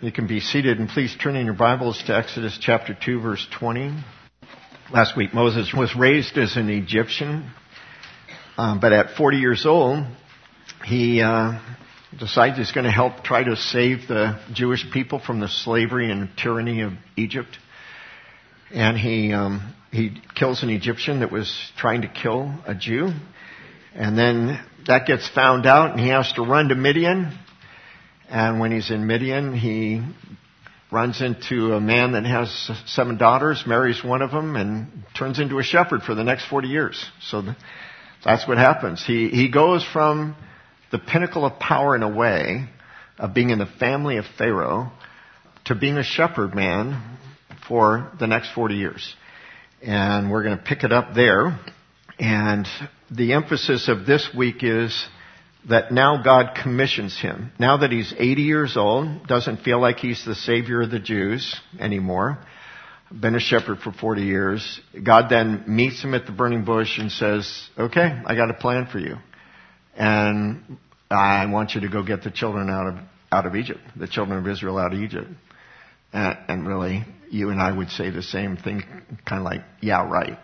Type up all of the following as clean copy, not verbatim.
You can be seated, and please turn in your Bibles to Exodus chapter 2, verse 20. Last week, Moses was raised as an Egyptian, but at 40 years old, he decides he's going to help try to save the Jewish people from the slavery and tyranny of Egypt. And he kills an Egyptian that was trying to kill a Jew. And then that gets found out, and he has to run to Midian. And when he's in Midian, he runs into a man that has 7 daughters, marries one of them, and turns into a shepherd for the next 40 years. So that's what happens. He goes from the pinnacle of power in a way, of being in the family of Pharaoh, to being a shepherd man for the next 40 years. And we're going to pick it up there. And the emphasis of this week is that now God commissions him. Now that he's 80 years old, doesn't feel like he's the savior of the Jews anymore, been a shepherd for 40 years, God then meets him at the burning bush and says, okay, I got a plan for you. And I want you to go get the children out of Egypt, the children of Israel out of Egypt. And really, you and I would say the same thing, kind of like, yeah, right.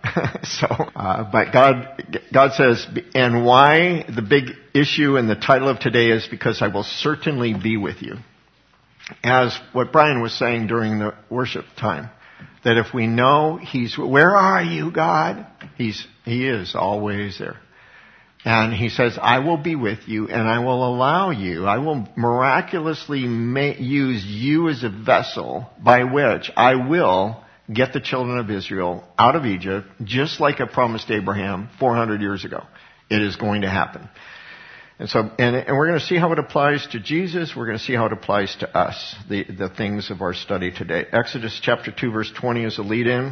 But God says, and why the big issue and the title of today is because I will certainly be with you. As what Brian was saying during the worship time, that if we know where are you, God? He is always there. And he says, I will be with you, and I will allow you, I will miraculously use you as a vessel by which I will get the children of Israel out of Egypt, just like I promised Abraham 400 years ago. It is going to happen. And so, and we're going to see how it applies to Jesus. We're going to see how it applies to us, the things of our study today. Exodus chapter 2, verse 20 is a lead-in.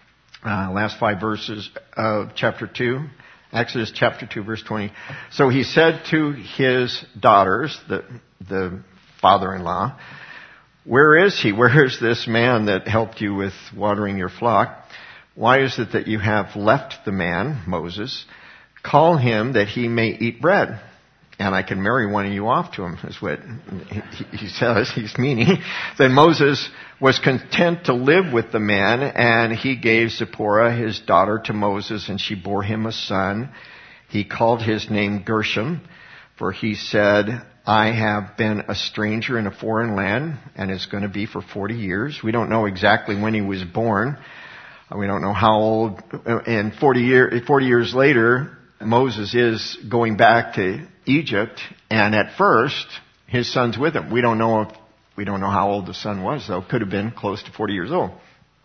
Last 5 verses of chapter 2. Exodus chapter 2, verse 20. So he said to his daughters, the father-in-law, where is he? Where is this man that helped you with watering your flock? Why is it that you have left the man, Moses? Call him that he may eat bread, and I can marry one of you off to him, is what he says. He's meaning. Then Moses was content to live with the man, and he gave Zipporah, his daughter, to Moses, and she bore him a son. He called his name Gershom, for he said, I have been a stranger in a foreign land, and it's going to be for 40 years. We don't know exactly when he was born. We don't know how old. And 40 years later, Moses is going back to Egypt, and at first, his son's with him. We don't know how old the son was, though. Could have been close to 40 years old.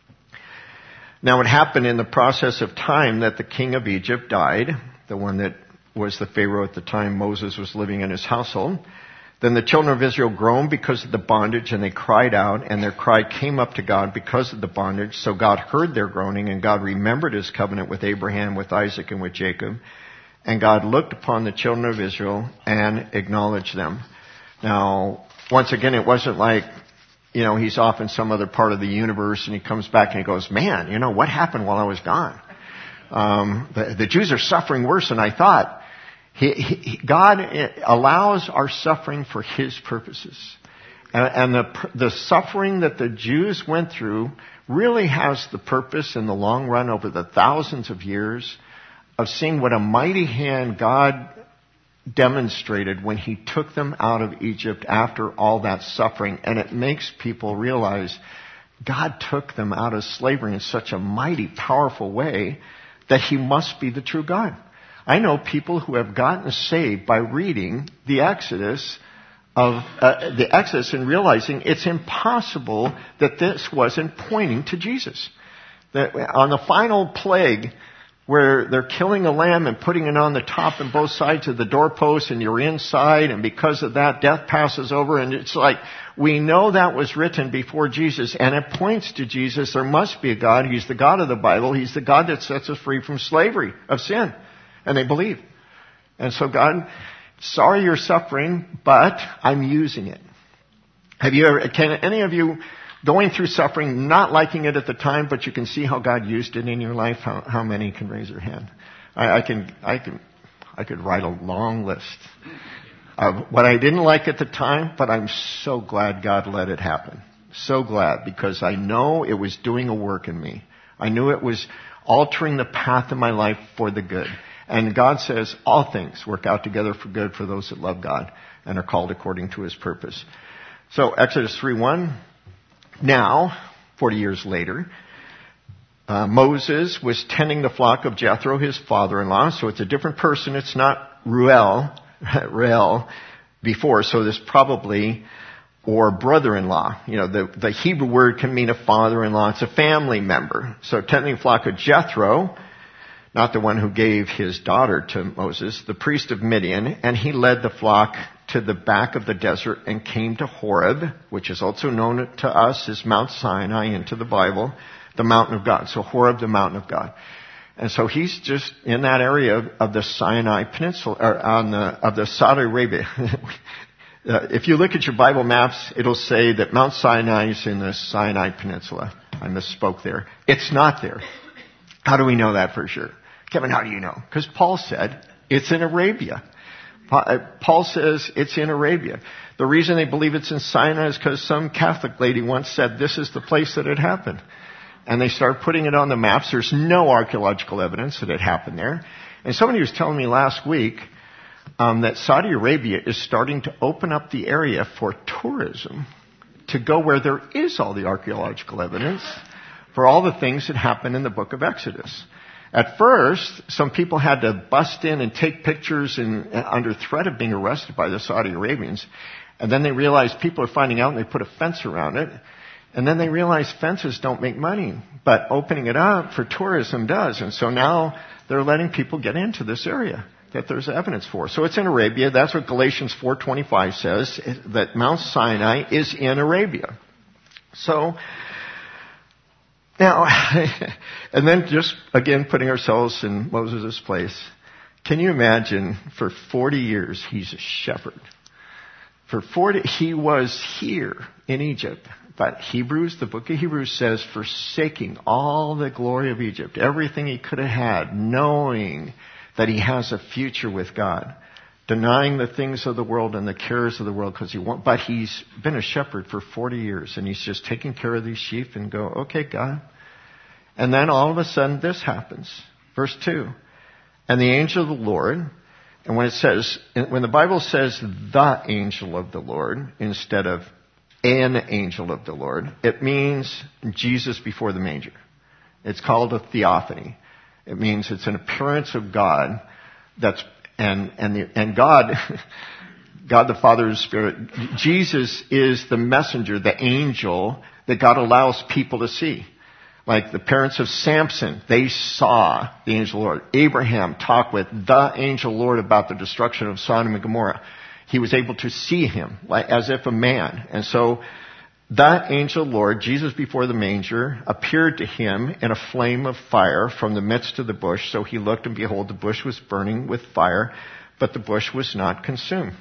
Now, it happened in the process of time that the king of Egypt died, the one that was the Pharaoh at the time Moses was living in his household. Then the children of Israel groaned because of the bondage, and they cried out, and their cry came up to God because of the bondage. So God heard their groaning, and God remembered his covenant with Abraham, with Isaac, and with Jacob. And God looked upon the children of Israel and acknowledged them. Now, once again, it wasn't like, he's off in some other part of the universe and he comes back and he goes, man, what happened while I was gone? The Jews are suffering worse than I thought. God allows our suffering for his purposes. And the suffering that the Jews went through really has the purpose in the long run over the thousands of years of seeing what a mighty hand God demonstrated when he took them out of Egypt after all that suffering. And it makes people realize God took them out of slavery in such a mighty, powerful way that he must be the true God. I know people who have gotten saved by reading the Exodus and realizing it's impossible that this wasn't pointing to Jesus. That on the final plague, where they're killing a lamb and putting it on the top and both sides of the doorpost, and you're inside, and because of that, death passes over, and it's like, we know that was written before Jesus, and it points to Jesus. There must be a God. He's the God of the Bible. He's the God that sets us free from slavery of sin. And they believe. And so God, sorry you're suffering, but I'm using it. Can any of you going through suffering, not liking it at the time, but you can see how God used it in your life? How many can raise their hand? I could write a long list. What I didn't like at the time, but I'm so glad God let it happen. So glad, because I know it was doing a work in me. I knew it was altering the path of my life for the good. And God says all things work out together for good for those that love God and are called according to his purpose. So Exodus 3:1. Now, 40 years later, Moses was tending the flock of Jethro, his father-in-law. So it's a different person. It's not Reuel before. So this probably, or brother-in-law. You know, the Hebrew word can mean a father-in-law. It's a family member. So tending the flock of Jethro, not the one who gave his daughter to Moses, the priest of Midian, and he led the flock to the back of the desert and came to Horeb, which is also known to us as Mount Sinai into the Bible, the mountain of God. So Horeb, the mountain of God. And so he's just in that area of the Sinai Peninsula, or of the Saudi Arabia. If you look at your Bible maps, it'll say that Mount Sinai is in the Sinai Peninsula. I misspoke there. It's not there. How do we know that for sure? Kevin, how do you know? Because Paul said it's in Arabia. Paul says it's in Arabia. The reason they believe it's in Sinai is because some Catholic lady once said this is the place that it happened. And they started putting it on the maps. There's no archaeological evidence that it happened there. And somebody was telling me last week that Saudi Arabia is starting to open up the area for tourism to go where there is all the archaeological evidence for all the things that happened in the book of Exodus. At first, some people had to bust in and take pictures under threat of being arrested by the Saudi Arabians. And then they realized people are finding out and they put a fence around it. And then they realized fences don't make money, but opening it up for tourism does. And so now they're letting people get into this area that there's evidence for. So it's in Arabia. That's what Galatians 4:25 says, that Mount Sinai is in Arabia. So now, and then just, again, putting ourselves in Moses' place. Can you imagine, for 40 years, he's a shepherd. For 40, he was here in Egypt. But Hebrews, the book of Hebrews says, forsaking all the glory of Egypt, everything he could have had, knowing that he has a future with God, denying the things of the world and the cares of the world because but he's been a shepherd for 40 years and he's just taking care of these sheep and go, okay, God. And then all of a sudden this happens. Verse 2. And the angel of the Lord, and when the Bible says the angel of the Lord instead of an angel of the Lord, it means Jesus before the manger. It's called a theophany. It means it's an appearance of God and God, God the Father is Spirit. Jesus is the messenger, the angel that God allows people to see. Like the parents of Samson, they saw the angel Lord. Abraham talked with the angel Lord about the destruction of Sodom and Gomorrah. He was able to see him as if a man. And so that angel Lord, Jesus before the manger, appeared to him in a flame of fire from the midst of the bush. So he looked and behold, the bush was burning with fire, but the bush was not consumed.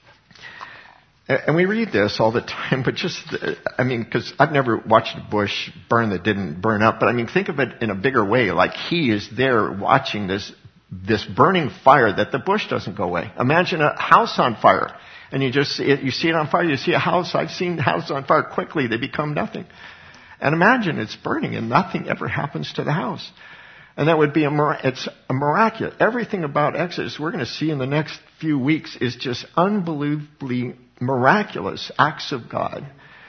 And we read this all the time, but because I've never watched a bush burn that didn't burn up. But think of it in a bigger way, like he is there watching this burning fire that the bush doesn't go away. Imagine a house on fire. And you see it on fire, you see a house. I've seen houses on fire quickly, they become nothing. And imagine it's burning and nothing ever happens to the house. And that would be it's a miraculous. Everything about Exodus we're going to see in the next few weeks is just unbelievably miraculous acts of God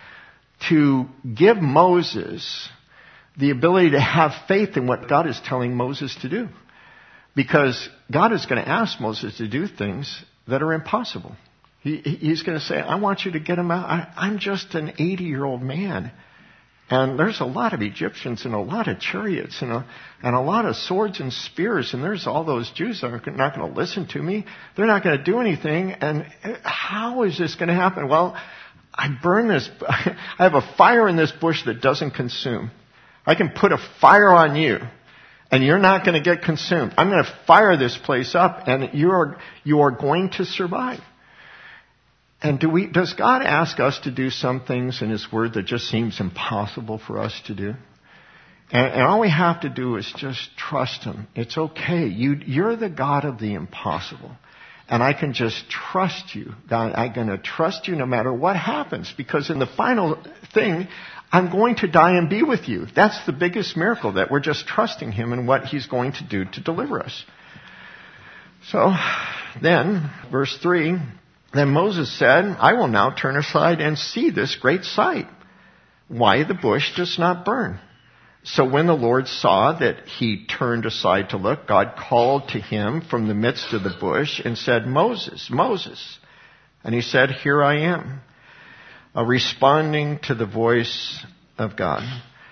to give Moses the ability to have faith in what God is telling Moses to do. Because God is going to ask Moses to do things that are impossible. He's going to say, I want you to get him out. I'm just an 80-year-old man. And there's a lot of Egyptians and a lot of chariots and a lot of swords and spears. And there's all those Jews that are not going to listen to me. They're not going to do anything. And how is this going to happen? Well, I have a fire in this bush that doesn't consume. I can put a fire on you. And you're not going to get consumed. I'm going to fire this place up and you are going to survive. And does God ask us to do some things in His Word that just seems impossible for us to do? And all we have to do is just trust Him. It's okay. You're the God of the impossible. And I can just trust you. God, I'm going to trust you no matter what happens. Because in the final thing, I'm going to die and be with you. That's the biggest miracle, that we're just trusting him in what he's going to do to deliver us. So then, verse 3, then Moses said, I will now turn aside and see this great sight, why the bush does not burn. So when the Lord saw that he turned aside to look, God called to him from the midst of the bush and said, Moses, Moses. And he said, here I am. Responding to the voice of God.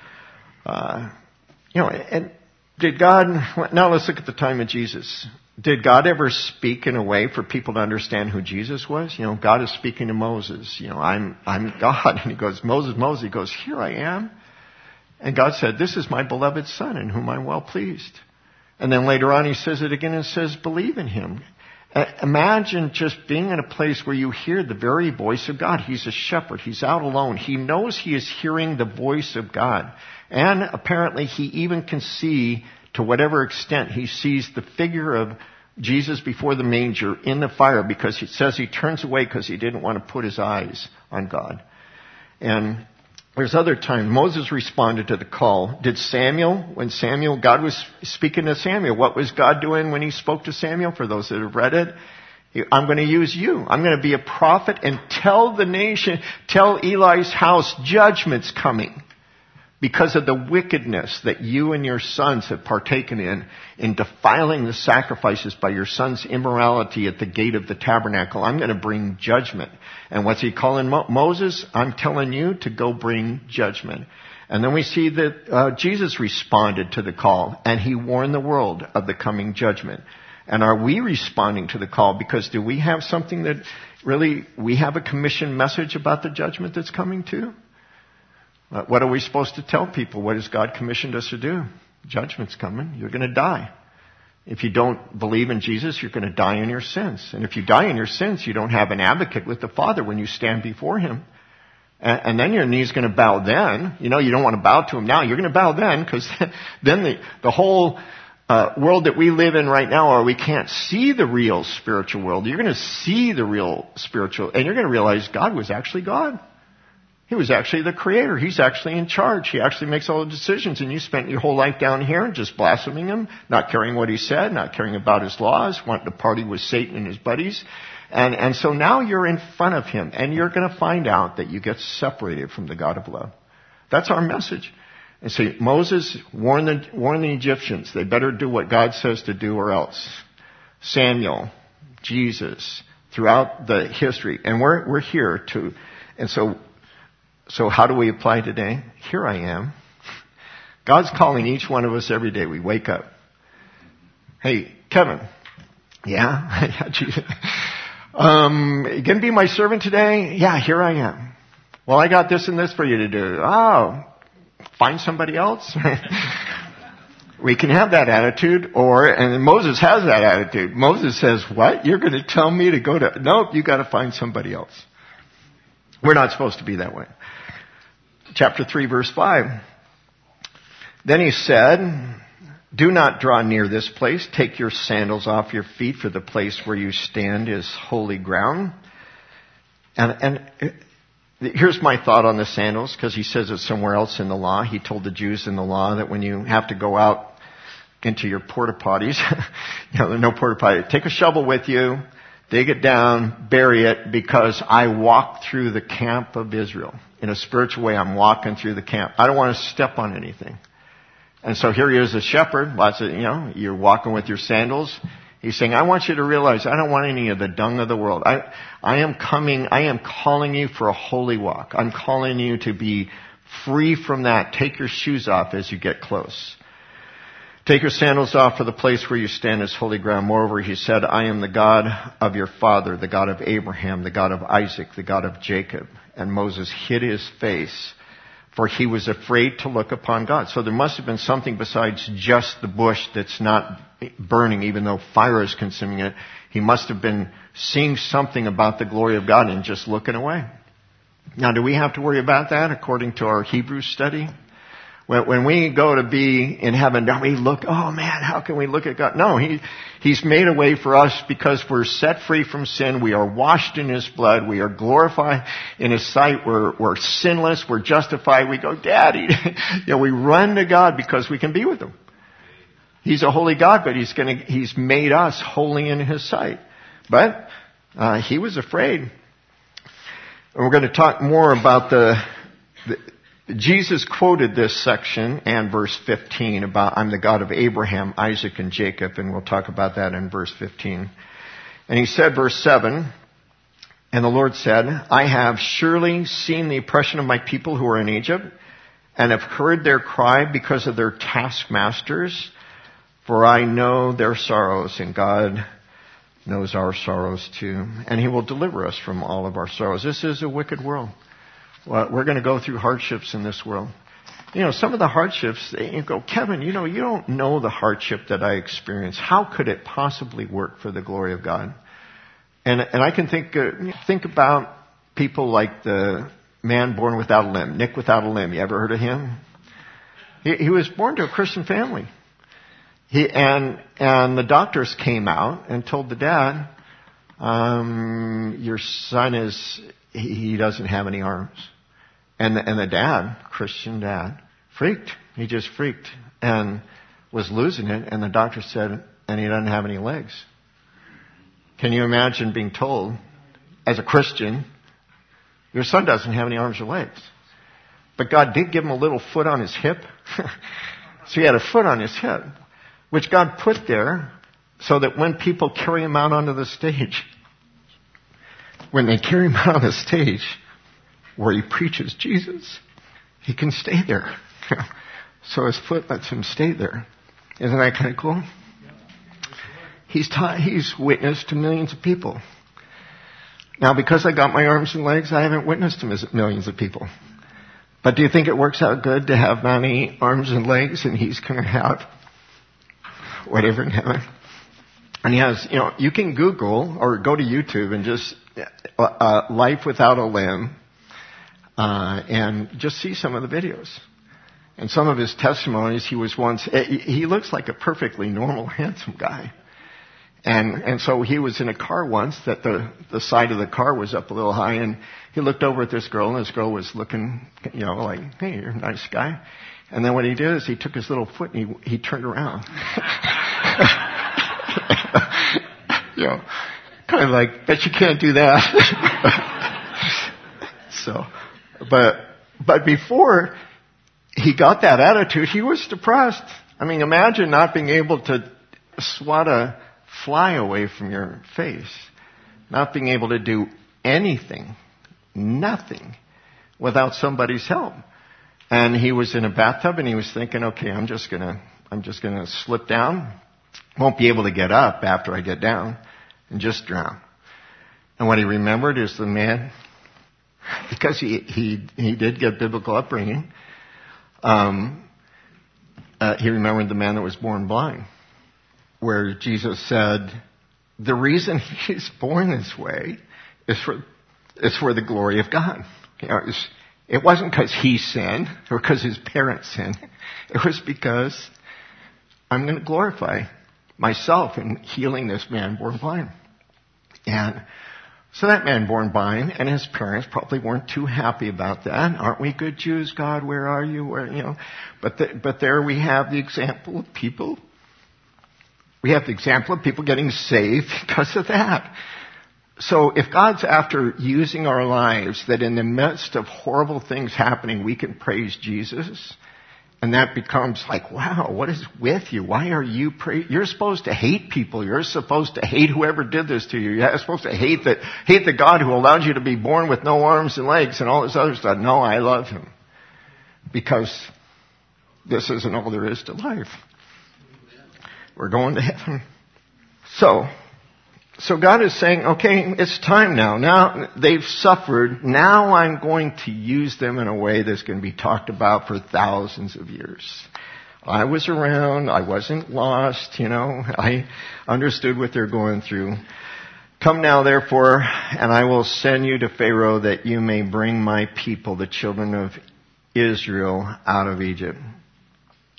And did God, now let's look at the time of Jesus. Did God ever speak in a way for people to understand who Jesus was? God is speaking to Moses. I'm God. And he goes, Moses, Moses. He goes, here I am. And God said, this is my beloved son in whom I'm well pleased. And then later on he says it again and says, believe in him. Imagine just being in a place where you hear the very voice of God. He's a shepherd. He's out alone. He knows he is hearing the voice of God. And apparently he even can see, to whatever extent he sees the figure of Jesus before the manger in the fire, because it says he turns away because he didn't want to put his eyes on God. And there's other times Moses responded to the call. Did God was speaking to Samuel, what was God doing when he spoke to Samuel? For those that have read it, I'm going to use you. I'm going to be a prophet and tell the nation, tell Eli's house, judgment's coming because of the wickedness that you and your sons have partaken in defiling the sacrifices by your son's immorality at the gate of the tabernacle. I'm going to bring judgment. And what's he calling Moses? I'm telling you to go bring judgment. And then we see that Jesus responded to the call, and he warned the world of the coming judgment. And are we responding to the call? Because do we have something that really, we have a commission message about the judgment that's coming too? What are we supposed to tell people? What has God commissioned us to do? Judgment's coming. You're going to die. If you don't believe in Jesus, you're going to die in your sins. And if you die in your sins, you don't have an advocate with the Father when you stand before him. And then your knee's going to bow then. You don't want to bow to him now. You're going to bow then, because then the whole world that we live in right now, or we can't see the real spiritual world. You're going to see the real spiritual, and you're going to realize God was actually God. He was actually the creator. He's actually in charge. He actually makes all the decisions. And you spent your whole life down here just blaspheming him, not caring what he said, not caring about his laws, wanting to party with Satan and his buddies. And so now you're in front of him, and you're going to find out that you get separated from the God of love. That's our message. And see, Moses warned the Egyptians. They better do what God says to do or else. Samuel, Jesus, throughout the history. And we're here to, and so how do we apply today? Here I am. God's calling each one of us every day. We wake up. Hey, Kevin. Yeah? You gonna be my servant today? Yeah, here I am. Well, I got this and this for you to do. Oh, find somebody else? We can have that attitude, and Moses has that attitude. Moses says, what? You're going to tell me to go to, nope, you got to find somebody else. We're not supposed to be that way. Chapter 3, verse 5. Then he said, do not draw near this place. Take your sandals off your feet, for the place where you stand is holy ground. And here's my thought on the sandals, because he says it somewhere else in the law. He told the Jews in the law that when you have to go out into your porta potties, there are no porta potties, take a shovel with you, dig it down, bury it, because I walk through the camp of Israel. In a spiritual way, I'm walking through the camp. I don't want to step on anything. And so here he is, a shepherd. You're walking with your sandals. He's saying, I want you to realize I don't want any of the dung of the world. I am calling you for a holy walk. I'm calling you to be free from that. Take your shoes off as you get close. Take your sandals off, for the place where you stand is holy ground. Moreover, he said, I am the God of your father, the God of Abraham, the God of Isaac, the God of Jacob. And Moses hid his face, for he was afraid to look upon God. So there must have been something besides just the bush that's not burning, even though fire is consuming it. He must have been seeing something about the glory of God and just looking away. Now, do we have to worry about that according to our Hebrew study? When we go to be in heaven, don't we look, oh man, how can we look at God? No, He's made a way for us because we're set free from sin. We are washed in His blood. We are glorified in His sight. We're sinless. We're justified. We go, Daddy. We run to God because we can be with Him. He's a holy God, but He's made us holy in His sight. But He was afraid. And we're going to talk more about Jesus quoted this section and verse 15 about, I'm the God of Abraham, Isaac, and Jacob, and we'll talk about that in verse 15. And He said, verse 7, and the Lord said, I have surely seen the oppression of my people who are in Egypt, and have heard their cry because of their taskmasters, for I know their sorrows, and God knows our sorrows too. And He will deliver us from all of our sorrows. This is a wicked world. Well, we're going to go through hardships in this world. Some of the hardships, you go, Kevin, you don't know the hardship that I experienced. How could it possibly work for the glory of God? And I can think about people like the man born without a limb, Nick without a limb. You ever heard of him? He was born to a Christian family. And the doctors came out and told the dad, your son he doesn't have any arms. And the dad, Christian dad, freaked. He just freaked and was losing it. And the doctor said, and he doesn't have any legs. Can you imagine being told, as a Christian, your son doesn't have any arms or legs? But God did give him a little foot on his hip. So he had a foot on his hip, which God put there so that when people carry him out onto the stage, when they carry him out on the stage where he preaches Jesus, he can stay there. So his foot lets him stay there. Isn't that kind of cool? He's witnessed to millions of people. Now, because I got my arms and legs, I haven't witnessed to millions of people. But do you think it works out good to have many arms and legs and he's going to have whatever in heaven? And he has, you can Google or go to YouTube and just life without a limb, and just see some of the videos. And some of his testimonies, he looks like a perfectly normal, handsome guy. And so he was in a car once that the side of the car was up a little high, and he looked over at this girl, and this girl was looking, like, hey, you're a nice guy. And then what he did is he took his little foot and he turned around. Kind of like, bet you can't do that. So, but before he got that attitude, he was depressed. I mean, imagine not being able to swat a fly away from your face, not being able to do anything, nothing, without somebody's help. And he was in a bathtub and he was thinking, okay, I'm just gonna slip down. Won't be able to get up after I get down and just drown. And what he remembered is the man, because he did get biblical upbringing, he remembered the man that was born blind, where Jesus said, the reason he's born this way is for the glory of God. It wasn't because he sinned or because his parents sinned. It was because I'm going to glorify myself in healing this man born blind. And so that man born blind and his parents probably weren't too happy about that. Aren't we good Jews, God? Where are you? But there we have the example of people. We have the example of people getting saved because of that. So if God's after using our lives, that in the midst of horrible things happening, we can praise Jesus, and that becomes like, wow, what is with you? Why are you you're supposed to hate people. You're supposed to hate whoever did this to you. You're supposed to hate the God who allowed you to be born with no arms and legs and all this other stuff. No, I love him. Because this isn't all there is to life. We're going to heaven. So God is saying, okay, it's time now. Now they've suffered. Now I'm going to use them in a way that's going to be talked about for thousands of years. I was around. I wasn't lost. I understood what they're going through. Come now, therefore, and I will send you to Pharaoh that you may bring my people, the children of Israel, out of Egypt.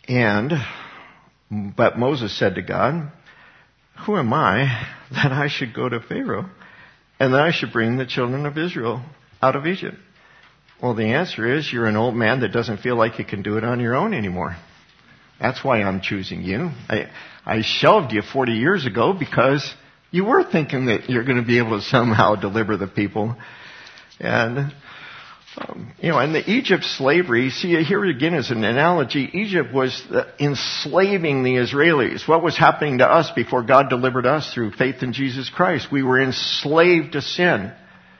But Moses said to God, who am I that I should go to Pharaoh and that I should bring the children of Israel out of Egypt? Well, the answer is you're an old man that doesn't feel like you can do it on your own anymore. That's why I'm choosing you. I shelved you 40 years ago because you were thinking that you're going to be able to somehow deliver the people. And, and the Egypt slavery, see, here again is an analogy. Egypt was enslaving the Israelis. What was happening to us before God delivered us through faith in Jesus Christ? We were enslaved to sin.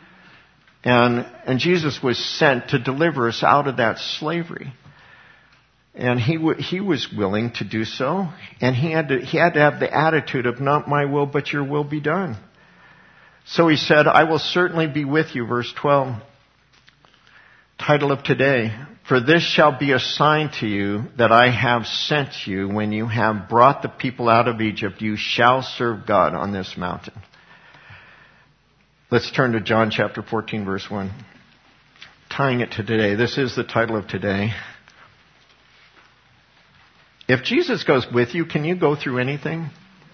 And Jesus was sent to deliver us out of that slavery. And he was willing to do so. And he had to have the attitude of not my will, but your will be done. So he said, I will certainly be with you, verse 12. Title of today, for this shall be a sign to you that I have sent you. When you have brought the people out of Egypt, you shall serve God on this mountain. Let's turn to John chapter 14, verse 1. Tying it to today. This is the title of today. If Jesus goes with you, can you go through anything?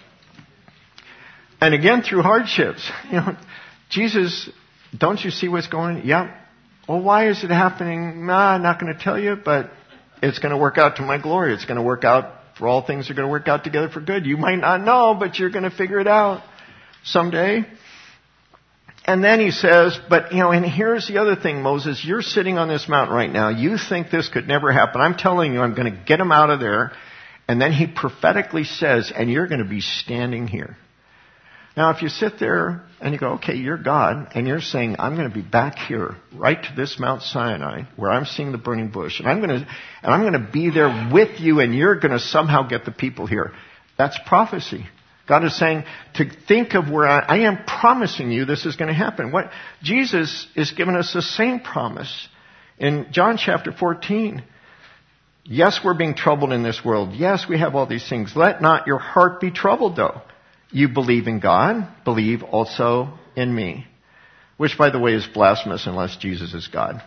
And again, through hardships. Jesus, don't you see what's going on? Yeah. Well, why is it happening? I'm not going to tell you, but it's going to work out to my glory. It's going to work out for all things are going to work out together for good. You might not know, but you're going to figure it out someday. And then he says, and here's the other thing, Moses, you're sitting on this mountain right now. You think this could never happen. I'm telling you, I'm going to get them out of there. And then he prophetically says, and you're going to be standing here. Now, if you sit there and you go, okay, you're God, and you're saying, I'm going to be back here, right to this Mount Sinai, where I'm seeing the burning bush, and I'm going to be there with you, and you're going to somehow get the people here. That's prophecy. God is saying to think of where I am promising you this is going to happen. What Jesus is giving us the same promise in John chapter 14. Yes, we're being troubled in this world. Yes, we have all these things. Let not your heart be troubled, though. You believe in God, believe also in me. Which, by the way, is blasphemous unless Jesus is God.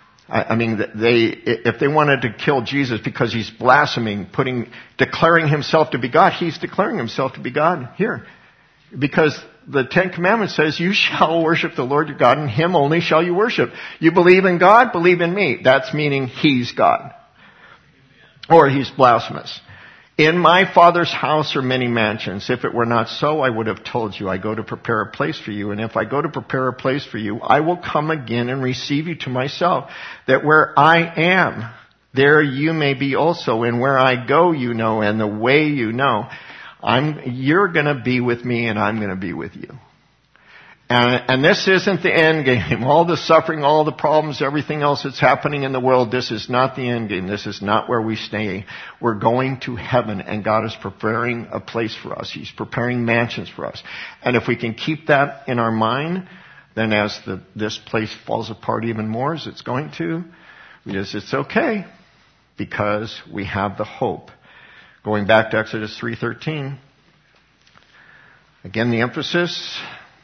If they wanted to kill Jesus because he's blaspheming, declaring himself to be God, he's declaring himself to be God here. Because the Ten Commandments says, you shall worship the Lord your God, and him only shall you worship. You believe in God, believe in me. That's meaning he's God. Or he's blasphemous. In my Father's house are many mansions. If it were not so, I would have told you. I go to prepare a place for you. And if I go to prepare a place for you, I will come again and receive you to myself, that where I am, there you may be also. And where I go, you know, and the way you know. You're going to be with me, and I'm going to be with you. And this isn't the end game. All the suffering, all the problems, everything else that's happening in the world, this is not the end game. This is not where we stay. We're going to heaven, and God is preparing a place for us. He's preparing mansions for us. And if we can keep that in our mind, then as this place falls apart even more, as it's going to, it's okay, because we have the hope. Going back to Exodus 3:13, again the emphasis.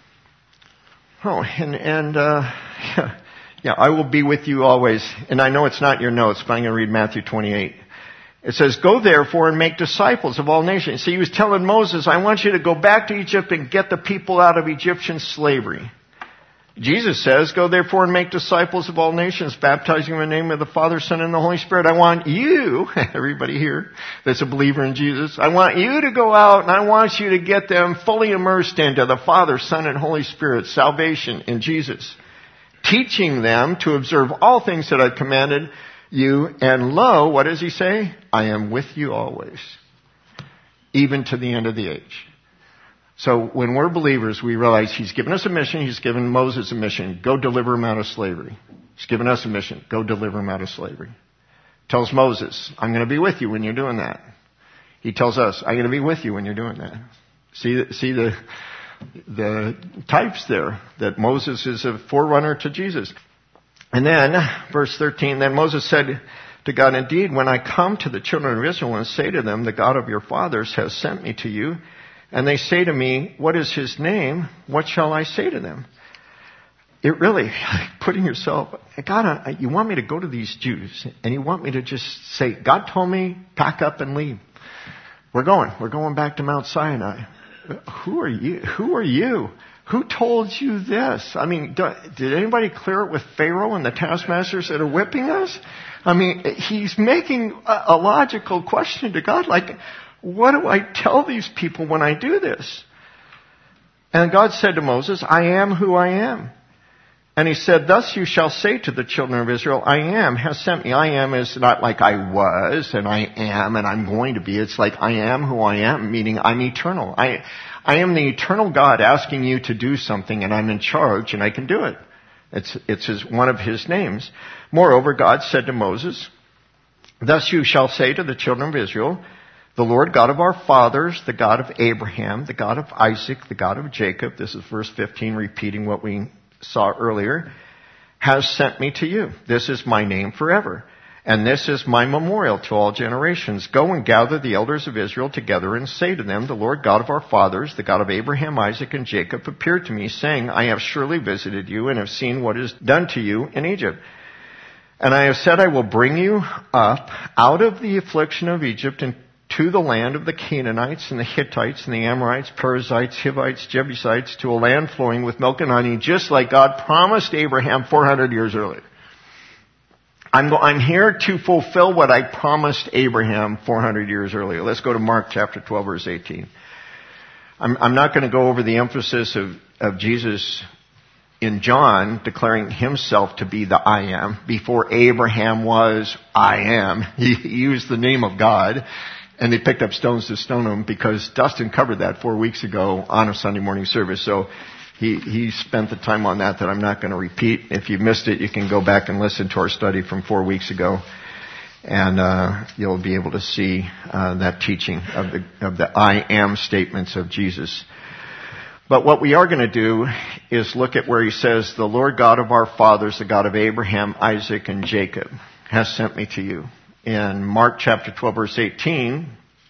I will be with you always. And I know it's not your notes, but I'm going to read Matthew 28. It says, go therefore and make disciples of all nations. See, he was telling Moses, I want you to go back to Egypt and get the people out of Egyptian slavery. Jesus says, go therefore and make disciples of all nations, baptizing in the name of the Father, Son, and the Holy Spirit. I want you, everybody here that's a believer in Jesus, I want you to go out and I want you to get them fully immersed into the Father, Son, and Holy Spirit, salvation in Jesus. Teaching them to observe all things that I've commanded you. And lo, what does he say? I am with you always, even to the end of the age. So when we're believers, we realize he's given us a mission. He's given Moses a mission. Go deliver him out of slavery. He's given us a mission. Go deliver him out of slavery. Tells Moses, I'm going to be with you when you're doing that. He tells us, I'm going to be with you when you're doing that. See the types there, that Moses is a forerunner to Jesus. And then, verse 13, then Moses said to God, indeed, when I come to the children of Israel and say to them, the God of your fathers has sent me to you, and they say to me, what is his name? What shall I say to them? it really, putting yourself, God, you want me to go to these Jews, and you want me to just say, God told me, pack up and leave. We're going back to Mount Sinai. Who are you? Who told you this? I mean, did anybody clear it with Pharaoh and the taskmasters that are whipping us? I mean, he's making a logical question to God, like, what do I tell these people when I do this? And God said to Moses, I am who I am. And he said, thus you shall say to the children of Israel, I am has sent me. I am is not like I was and I am and I'm going to be. It's like I am who I am, meaning I'm eternal. I am the eternal God asking you to do something, and I'm in charge and I can do it. It's one of his names. Moreover, God said to Moses, thus you shall say to the children of Israel, the Lord God of our fathers, the God of Abraham, the God of Isaac, the God of Jacob, this is verse 15 repeating what we saw earlier, has sent me to you. This is my name forever. And this is my memorial to all generations. Go and gather the elders of Israel together and say to them, the Lord God of our fathers, the God of Abraham, Isaac, and Jacob, appeared to me, saying, I have surely visited you and have seen what is done to you in Egypt. And I have said, I will bring you up out of the affliction of Egypt and to the land of the Canaanites and the Hittites and the Amorites, Perizzites, Hivites, Jebusites, to a land flowing with milk and honey, just like God promised Abraham 400 years earlier. I'm here to fulfill what I promised Abraham 400 years earlier. Let's go to Mark chapter 12, verse 18. I'm not going to go over the emphasis of Jesus in John declaring himself to be the I am. Before Abraham was, I am. He used the name of God. And they picked up stones to stone him because Dustin covered that 4 weeks ago on a Sunday morning service. So he spent the time on that I'm not going to repeat. If you missed it, you can go back and listen to our study from 4 weeks ago. And you'll be able to see that teaching of the I am statements of Jesus. But what we are going to do is look at where he says, the Lord God of our fathers, the God of Abraham, Isaac, and Jacob, has sent me to you. In Mark chapter 12, verse 18,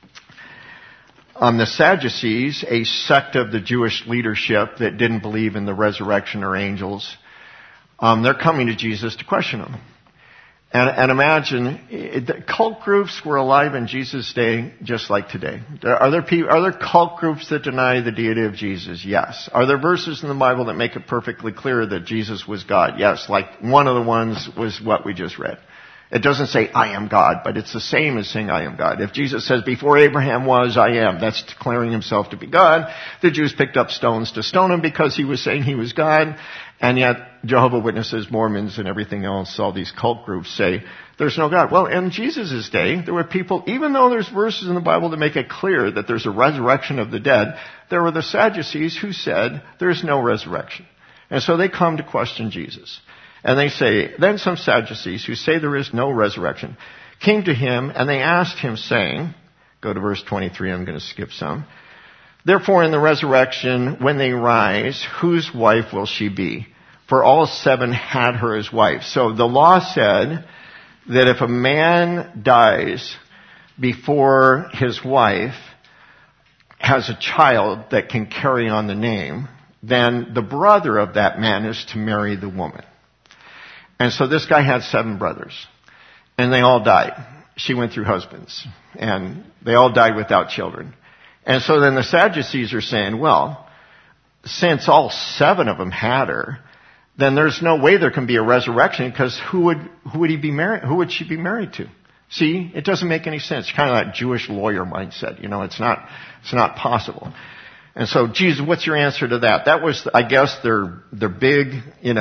the Sadducees, a sect of the Jewish leadership that didn't believe in the resurrection or angels, they're coming to Jesus to question him. And imagine, the cult groups were alive in Jesus' day just like today. Are there cult groups that deny the deity of Jesus? Yes. Are there verses in the Bible that make it perfectly clear that Jesus was God? Yes. Like one of the ones was what we just read. It doesn't say, I am God, but it's the same as saying, I am God. If Jesus says, before Abraham was, I am, that's declaring himself to be God. The Jews picked up stones to stone him because he was saying he was God. And yet, Jehovah's Witnesses, Mormons, and everything else, all these cult groups say, there's no God. Well, in Jesus' day, there were people, even though there's verses in the Bible that make it clear that there's a resurrection of the dead, there were the Sadducees who said, there's no resurrection. And so they come to question Jesus. And they say, then some Sadducees who say there is no resurrection came to him and they asked him saying, go to verse 23, I'm going to skip some. Therefore in the resurrection, when they rise, whose wife will she be? For all 7 had her as wife. So the law said that if a man dies before his wife has a child that can carry on the name, then the brother of that man is to marry the woman. And so this guy had 7 brothers, and they all died. She went through husbands, and they all died without children. And so then the Sadducees are saying, well, since all 7 of them had her, then there's no way there can be a resurrection, because who would he be married? Who would she be married to? See, it doesn't make any sense. Kind of that Jewish lawyer mindset. You know, it's not possible. And so, Jesus, what's your answer to that? That was, I guess, their big,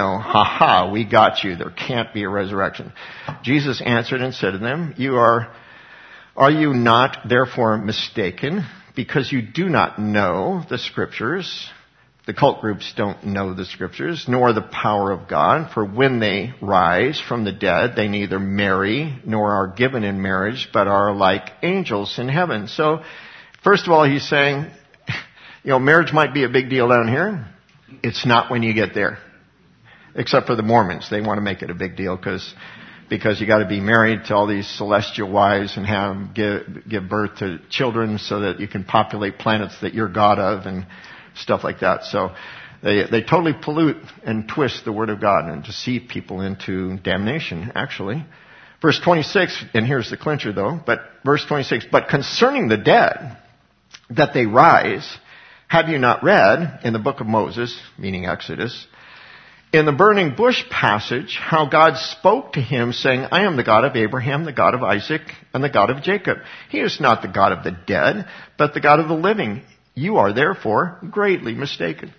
we got you. There can't be a resurrection. Jesus answered and said to them, are you not therefore mistaken, because you do not know the Scriptures? The cult groups don't know the Scriptures, nor the power of God. For when they rise from the dead, they neither marry nor are given in marriage, but are like angels in heaven. So, first of all, he's saying, marriage might be a big deal down here. It's not when you get there. Except for the Mormons. They want to make it a big deal because you got to be married to all these celestial wives and give birth to children so that you can populate planets that you're God of and stuff like that. So They totally pollute and twist the Word of God and deceive people into damnation, actually. Verse 26, and here's the clincher though, but verse 26, but concerning the dead, that they rise, have you not read in the book of Moses, meaning Exodus, in the burning bush passage, how God spoke to him saying, I am the God of Abraham, the God of Isaac, and the God of Jacob. He is not the God of the dead, but the God of the living. You are therefore greatly mistaken.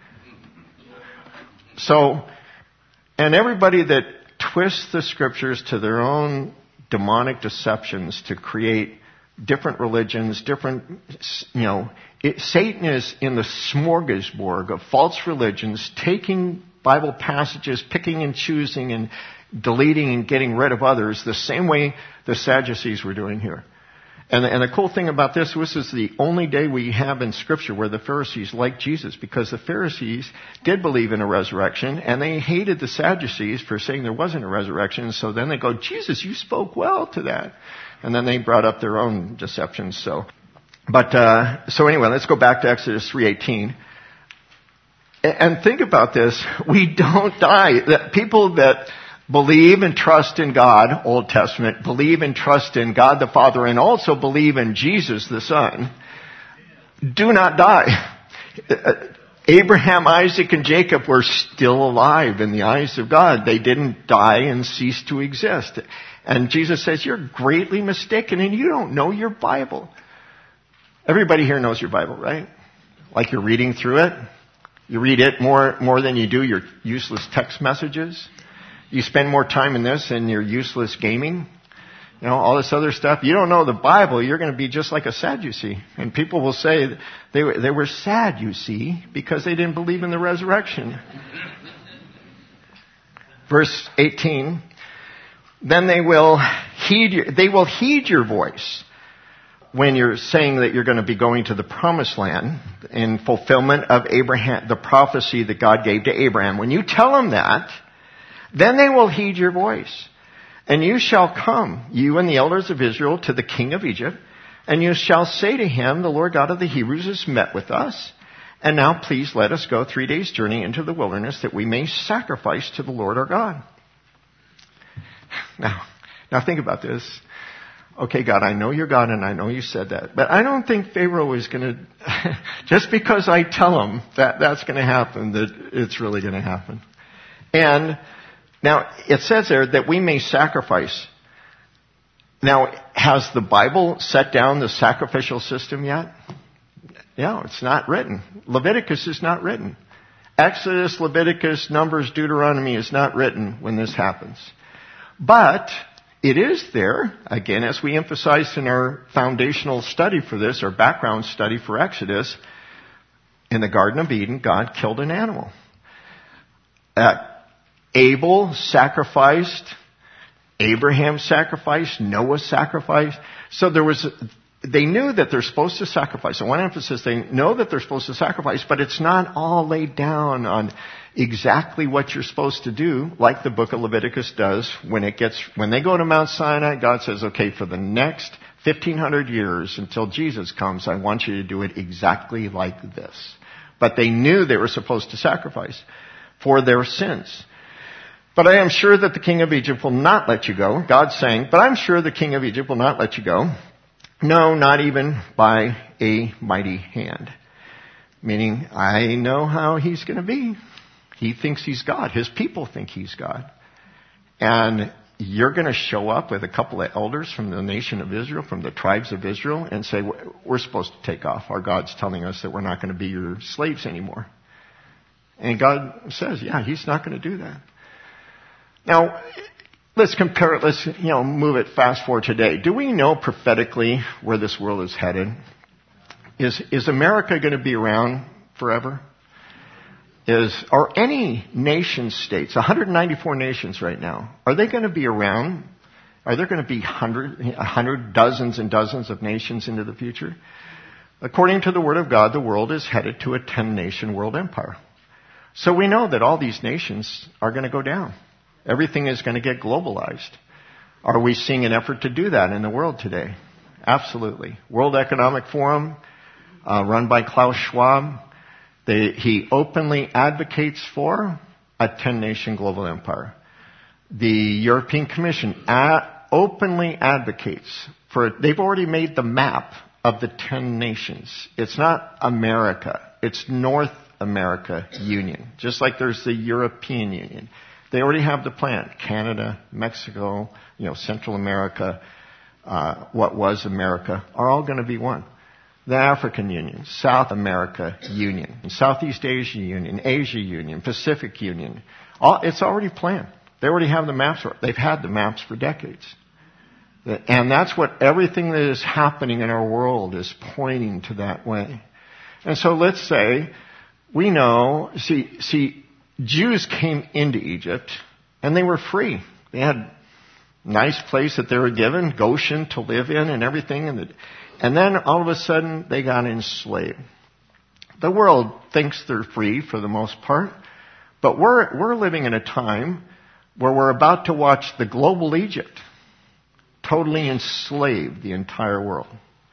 So, and everybody that twists the scriptures to their own demonic deceptions to create different religions, Satan is in the smorgasbord of false religions, taking Bible passages, picking and choosing and deleting and getting rid of others the same way the Sadducees were doing here. And the cool thing about this is the only day we have in Scripture where the Pharisees liked Jesus, because the Pharisees did believe in a resurrection, and they hated the Sadducees for saying there wasn't a resurrection. So then they go, Jesus, you spoke well to that. And then they brought up their own deceptions. So anyway, let's go back to Exodus 3:18. And think about this. We don't die. The people that believe and trust in God, Old Testament, believe and trust in God the Father, and also believe in Jesus the Son, do not die. Abraham, Isaac, and Jacob were still alive in the eyes of God. They didn't die and cease to exist. And Jesus says, you're greatly mistaken and you don't know your Bible. Everybody here knows your Bible, right? Like you're reading through it. You read it more than you do your useless text messages. You spend more time in this than your useless gaming. All this other stuff. You don't know the Bible, you're going to be just like a Sadducee. And people will say they were sad, you see, because they didn't believe in the resurrection. Verse 18, then they will heed your voice when you're saying that you're going to be going to the promised land in fulfillment of Abraham, the prophecy that God gave to Abraham. When you tell them that, then they will heed your voice. And you shall come, you and the elders of Israel, to the king of Egypt, and you shall say to him, the Lord God of the Hebrews has met with us, and now please let us go 3 days' journey into the wilderness that we may sacrifice to the Lord our God. Now think about this. Okay, God, I know you're God and I know you said that. But I don't think Pharaoh is going to, just because I tell him that that's going to happen, that it's really going to happen. And now it says there that we may sacrifice. Now, has the Bible set down the sacrificial system yet? No, it's not written. Leviticus is not written. Exodus, Leviticus, Numbers, Deuteronomy is not written when this happens. But it is there, again, as we emphasized in our foundational study for this, our background study for Exodus, in the Garden of Eden, God killed an animal. Abel sacrificed, Abraham sacrificed, Noah sacrificed. So they knew that they're supposed to sacrifice. I want to emphasize, they know that they're supposed to sacrifice, but it's not all laid down on exactly what you're supposed to do, like the book of Leviticus does. When they go to Mount Sinai, God says, okay, for the next 1,500 years until Jesus comes, I want you to do it exactly like this. But they knew they were supposed to sacrifice for their sins. But I am sure that the king of Egypt will not let you go. God's saying, but I'm sure the king of Egypt will not let you go. No, not even by a mighty hand. Meaning, I know how he's going to be. He thinks he's God. His people think he's God. And you're going to show up with a couple of elders from the nation of Israel, from the tribes of Israel, and say, we're supposed to take off. Our God's telling us that we're not going to be your slaves anymore. And God says, yeah, he's not going to do that. Now, let's compare it. Let's, move it fast forward today. Do we know prophetically where this world is headed? Is America going to be around forever? Are any nation states, 194 nations right now, are they going to be around? Are there going to be 100, dozens and dozens of nations into the future? According to the Word of God, the world is headed to a 10-nation world empire. So we know that all these nations are going to go down. Everything is going to get globalized. Are we seeing an effort to do that in the world today? Absolutely. World Economic Forum, run by Klaus Schwab, He openly advocates for a 10-nation global empire. The European Commission openly advocates for it. They've already made the map of the 10 nations. It's not America. It's North America Union. Just like there's the European Union. They already have the plan. Canada, Mexico, Central America, what was America, are all going to be one. The African Union, South America Union, Southeast Asia Union, Asia Union, Pacific Union. It's already planned. They already have the maps. They've had the maps for decades. And that's what everything that is happening in our world is pointing to that way. And so let's say, we know, see, Jews came into Egypt and they were free. They had a nice place that they were given, Goshen, to live in and everything. And then all of a sudden they got enslaved. The world thinks they're free for the most part, but we're living in a time where we're about to watch the global Egypt totally enslave the entire world.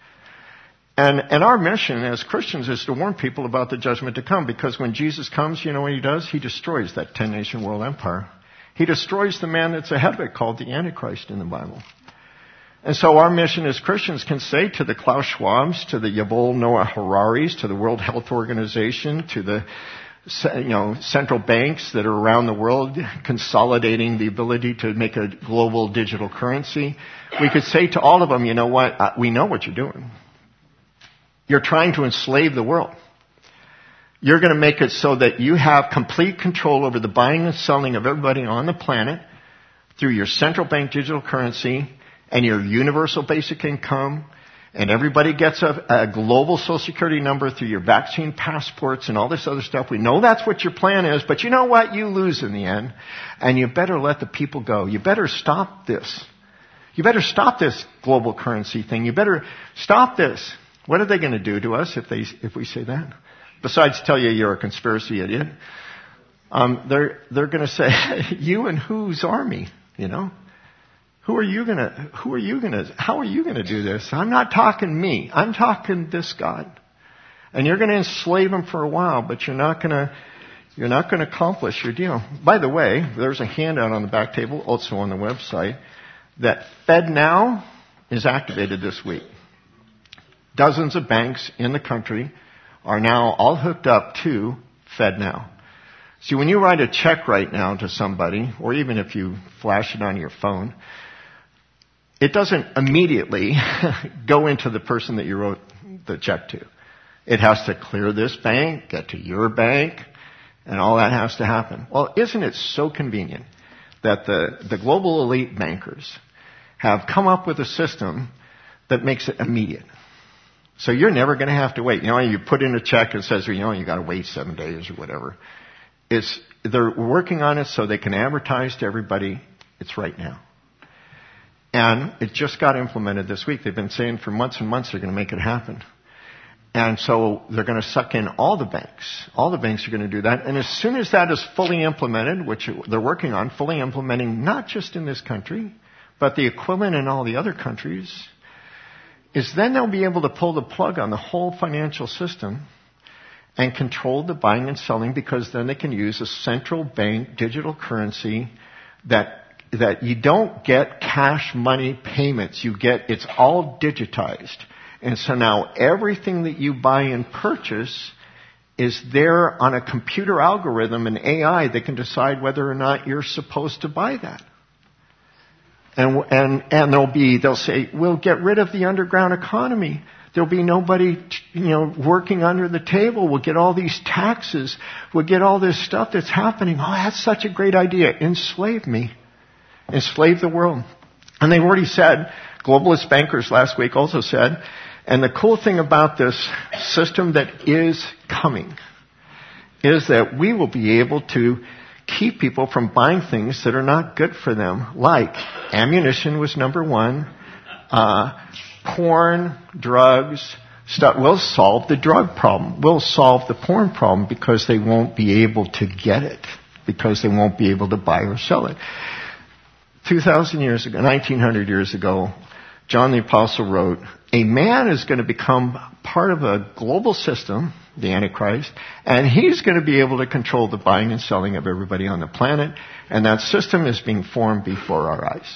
And our mission as Christians is to warn people about the judgment to come, because when Jesus comes, you know what he does? He destroys that 10-nation world empire. He destroys the man that's ahead of it, called the Antichrist in the Bible. And so our mission as Christians can say to the Klaus Schwabs, to the Yuval Noah Hararis, to the World Health Organization, to the central banks that are around the world consolidating the ability to make a global digital currency, we could say to all of them, you know what? We know what you're doing. You're trying to enslave the world. You're going to make it so that you have complete control over the buying and selling of everybody on the planet through your central bank digital currency and your universal basic income, and everybody gets a global Social Security number through your vaccine passports and all this other stuff. We know that's what your plan is, but you know what? You lose in the end, and you better let the people go. You better stop this. You better stop this global currency thing. You better stop this. What are they going to do to us if we say that? Besides tell you you're a conspiracy idiot, they're going to say, you and whose army, How are you gonna do this? I'm not talking me. I'm talking this God. And you're gonna enslave him for a while, but you're not gonna accomplish your deal. By the way, there's a handout on the back table, also on the website, that FedNow is activated this week. Dozens of banks in the country are now all hooked up to FedNow. See, when you write a check right now to somebody, or even if you flash it on your phone, it doesn't immediately go into the person that you wrote the check to. It has to clear this bank, get to your bank, and all that has to happen. Well, isn't it so convenient that the global elite bankers have come up with a system that makes it immediate? So you're never going to have to wait. You put in a check and it says, you got to wait 7 days or whatever. They're working on it so they can advertise to everybody it's right now. And it just got implemented this week. They've been saying for months and months they're going to make it happen. And so they're going to suck in all the banks. All the banks are going to do that. And as soon as that is fully implemented, which they're working on, fully implementing not just in this country, but the equivalent in all the other countries, is then they'll be able to pull the plug on the whole financial system and control the buying and selling, because then they can use a central bank digital currency that you don't get cash money payments. It's all digitized. And so now everything that you buy and purchase is there on a computer algorithm and AI that can decide whether or not you're supposed to buy that. And they'll say, we'll get rid of the underground economy. There'll be nobody, working under the table. We'll get all these taxes. We'll get all this stuff that's happening. Oh, that's such a great idea. Enslave me. Enslave the world. And they've already said, globalist bankers last week also said, and the cool thing about this system that is coming is that we will be able to keep people from buying things that are not good for them, like ammunition was number one, porn, drugs, stuff. We'll solve the drug problem. We'll solve the porn problem because they won't be able to get it, because they won't be able to buy or sell it. 2,000 years ago, 1,900 years ago, John the Apostle wrote, a man is going to become part of a global system the Antichrist, and he's going to be able to control the buying and selling of everybody on the planet, and that system is being formed before our eyes.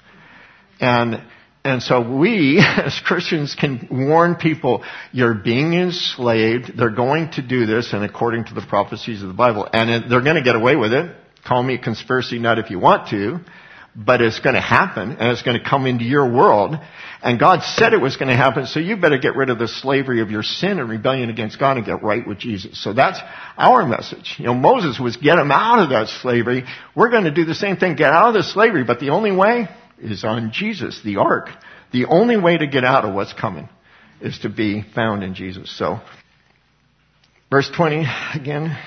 And so we, as Christians, can warn people, you're being enslaved, they're going to do this, and according to the prophecies of the Bible, and they're going to get away with it. Call me a conspiracy nut if you want to, but it's going to happen, and it's going to come into your world. And God said it was going to happen, so you better get rid of the slavery of your sin and rebellion against God and get right with Jesus. So that's our message. Moses was get them out of that slavery. We're going to do the same thing, get out of the slavery, but the only way is on Jesus, the ark. The only way to get out of what's coming is to be found in Jesus. So, verse 20 again.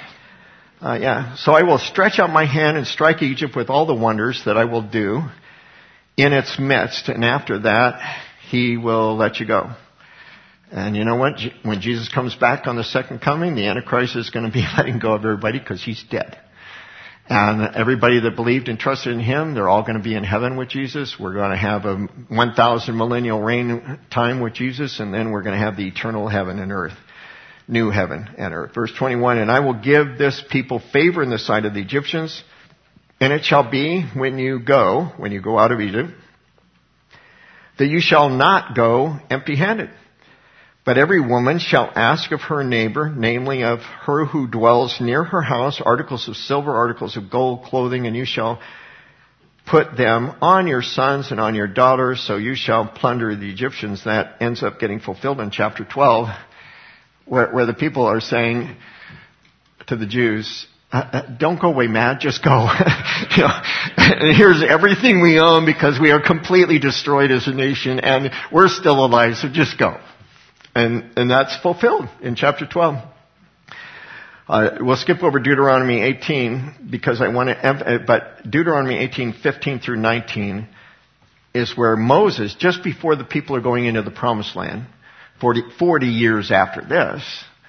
So I will stretch out my hand and strike Egypt with all the wonders that I will do in its midst, and after that, he will let you go. And you know what? When Jesus comes back on the second coming, the Antichrist is going to be letting go of everybody because he's dead. And everybody that believed and trusted in him, they're all going to be in heaven with Jesus. We're going to have a 1,000 millennial reign time with Jesus, and then we're going to have the eternal heaven and earth. New heaven and earth. Verse 21, and I will give this people favor in the sight of the Egyptians, and it shall be when you go out of Egypt, that you shall not go empty-handed. But every woman shall ask of her neighbor, namely of her who dwells near her house, articles of silver, articles of gold, clothing, and you shall put them on your sons and on your daughters, so you shall plunder the Egyptians. That ends up getting fulfilled in chapter 12, where the people are saying to the Jews, don't go away mad, just go. Here's everything we own because we are completely destroyed as a nation and we're still alive, so just go. And that's fulfilled in chapter 12. We'll skip over Deuteronomy 18 because but Deuteronomy 18, 15 through 19 is where Moses, just before the people are going into the promised land, 40 years after this,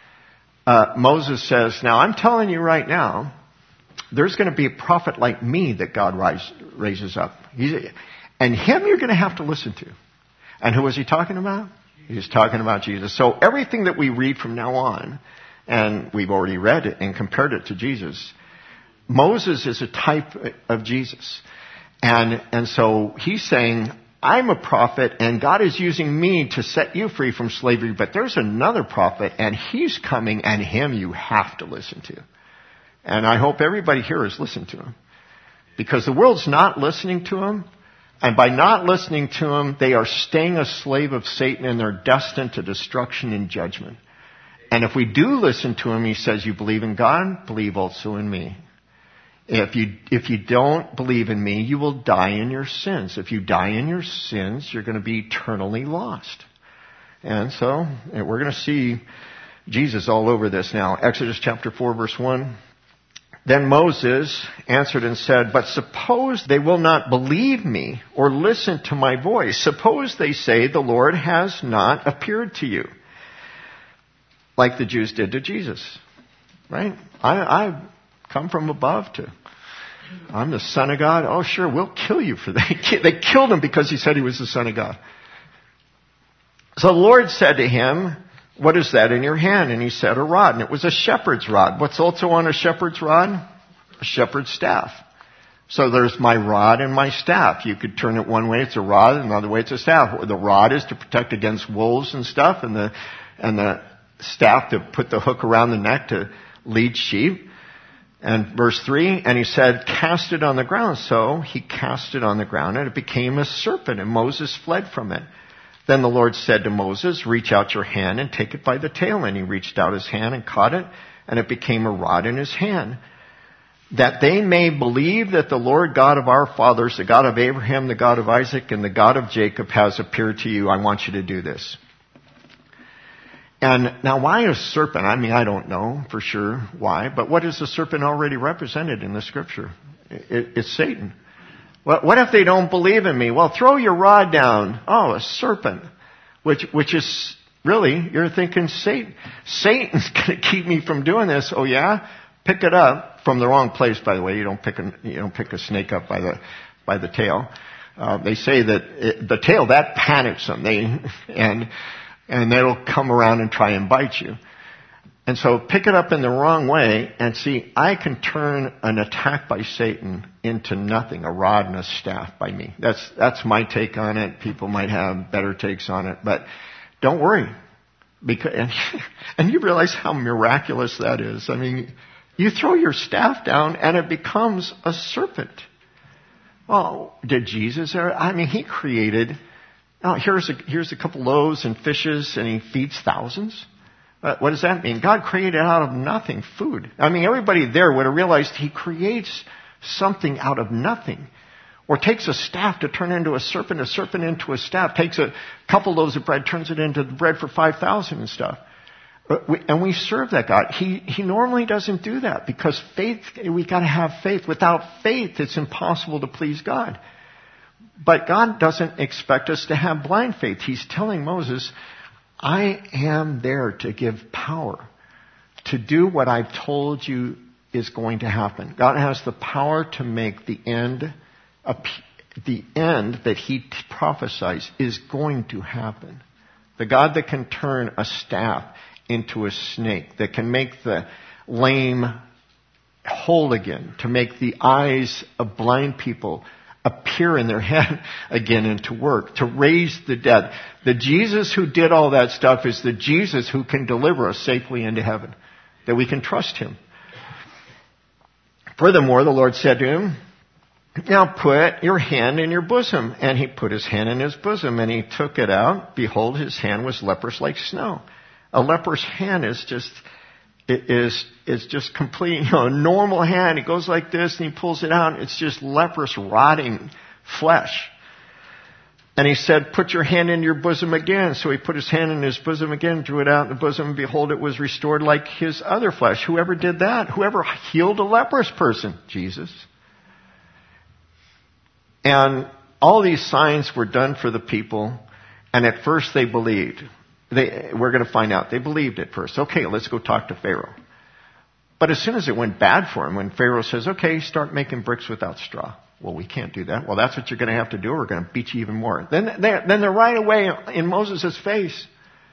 Moses says, now I'm telling you right now, there's going to be a prophet like me that God raises up. And him you're going to have to listen to. And who was he talking about? He's talking about Jesus. So everything that we read from now on, and we've already read it and compared it to Jesus, Moses is a type of Jesus. And so he's saying, I'm a prophet and God is using me to set you free from slavery, but there's another prophet and he's coming and him you have to listen to. And I hope everybody here is listening to him. Because the world's not listening to him. And by not listening to him, they are staying a slave of Satan and they're destined to destruction and judgment. And if we do listen to him, he says, you believe in God, believe also in me. If you don't believe in me, you will die in your sins. If you die in your sins, you're going to be eternally lost. And so we're going to see Jesus all over this now. Exodus chapter 4, verse 1. Then Moses answered and said, but suppose they will not believe me or listen to my voice. Suppose they say the Lord has not appeared to you, like the Jews did to Jesus. Right? I've come from above I'm the Son of God. Oh, sure, we'll kill you for that. They killed him because he said he was the Son of God. So the Lord said to him, what is that in your hand? And he said, a rod. And it was a shepherd's rod. What's also on a shepherd's rod? A shepherd's staff. So there's my rod and my staff. You could turn it one way, it's a rod, and another way it's a staff. The rod is to protect against wolves and stuff, and the staff to put the hook around the neck to lead sheep. And verse 3, and he said, cast it on the ground. So he cast it on the ground, and it became a serpent, and Moses fled from it. Then the Lord said to Moses, reach out your hand and take it by the tail. And he reached out his hand and caught it, and it became a rod in his hand. That they may believe that the Lord God of our fathers, the God of Abraham, the God of Isaac, and the God of Jacob has appeared to you. I want you to do this. And now why a serpent? I mean, I don't know for sure why, but what is the serpent already represented in the scripture? It's Satan. What if they don't believe in me? Well, throw your rod down. Oh, a serpent. Which is really, you're thinking Satan. Satan's going to keep me from doing this. Oh yeah? Pick it up from the wrong place, by the way. You don't pick a snake up by the tail. They say that the tail, that panics them. And they'll come around and try and bite you. And so pick it up in the wrong way and see, I can turn an attack by Satan into nothing, a rod and a staff by me. That's my take on it. People might have better takes on it, but don't worry. And you realize how miraculous that is. I mean, you throw your staff down and it becomes a serpent. Well, did Jesus? I mean, he created, here's a couple loaves and fishes and he feeds thousands. What does that mean? God created out of nothing food. I mean, everybody there would have realized he creates something out of nothing. Or takes a staff to turn into a serpent into a staff. Takes a couple loaves of bread, turns it into bread for 5,000 and stuff. And we serve that God. He normally doesn't do that because faith, we got to have faith. Without faith, it's impossible to please God. But God doesn't expect us to have blind faith. He's telling Moses, I am there to give power to do what I've told you is going to happen. God has the power to make the end that he prophesies is going to happen. The God that can turn a staff into a snake, that can make the lame whole again, to make the eyes of blind people appear in their head again and to work, to raise the dead. The Jesus who did all that stuff is the Jesus who can deliver us safely into heaven, that we can trust him. Furthermore, the Lord said to him, now put your hand in your bosom. And he put his hand in his bosom and he took it out. Behold, his hand was leprous like snow. A leper's hand is just complete, a normal hand. He goes like this and he pulls it out. It's just leprous, rotting flesh. And he said, put your hand in your bosom again. So he put his hand in his bosom again, drew it out in the bosom, and behold, it was restored like his other flesh. Whoever did that? Whoever healed a leprous person? Jesus. And all these signs were done for the people, and at first they believed. We're going to find out. They believed at first. Okay, let's go talk to Pharaoh. But as soon as it went bad for him, when Pharaoh says, okay, start making bricks without straw. Well, we can't do that. Well, that's what you're going to have to do. We're going to beat you even more. Then they're right away in Moses' face.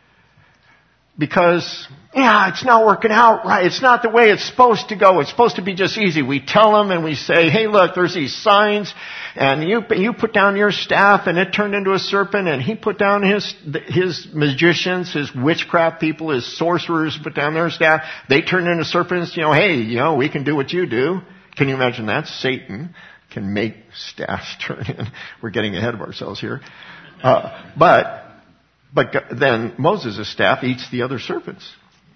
Because, it's not working out right. It's not the way it's supposed to go. It's supposed to be just easy. We tell them and we say, hey, look, there's these signs. And you put down your staff and it turned into a serpent. And he put down his magicians, his witchcraft people, his sorcerers put down their staff. They turned into serpents. Hey, we can do what you do. Can you imagine that? Satan can make staffs turn in. We're getting ahead of ourselves here. But then Moses' staff eats the other serpents.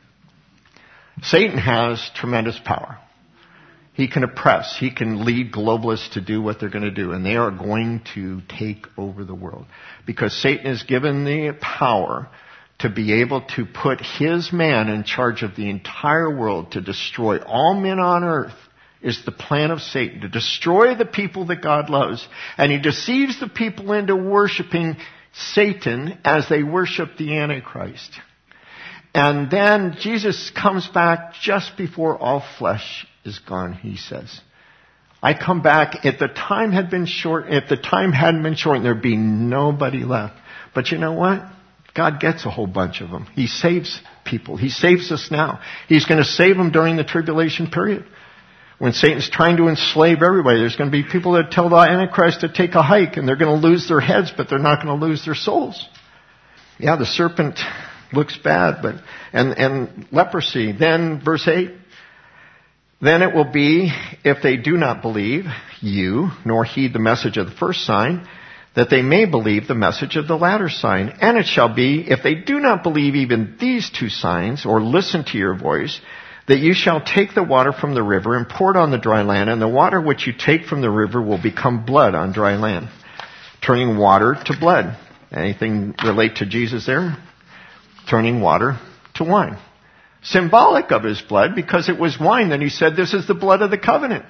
Satan has tremendous power. He can oppress. He can lead globalists to do what they're going to do. And they are going to take over the world. Because Satan is given the power to be able to put his man in charge of the entire world, to destroy all men on earth. Is the plan of Satan, to destroy the people that God loves. And he deceives the people into worshiping Satan as they worship the Antichrist. And then Jesus comes back just before all flesh is gone, he says. I come back, if the time hadn't been shortened, there'd be nobody left. But you know what? God gets a whole bunch of them. He saves people. He saves us now. He's going to save them during the tribulation period. When Satan's trying to enslave everybody, there's going to be people that tell the Antichrist to take a hike, and they're going to lose their heads, but they're not going to lose their souls. Yeah, the serpent looks bad, and leprosy. Then, verse 8, then it will be, if they do not believe you, nor heed the message of the first sign, that they may believe the message of the latter sign. And it shall be, if they do not believe even these two signs, or listen to your voice, that you shall take the water from the river and pour it on the dry land, and the water which you take from the river will become blood on dry land. Turning water to blood. Anything relate to Jesus there? Turning water to wine. Symbolic of his blood, because it was wine. Then he said, this is the blood of the covenant.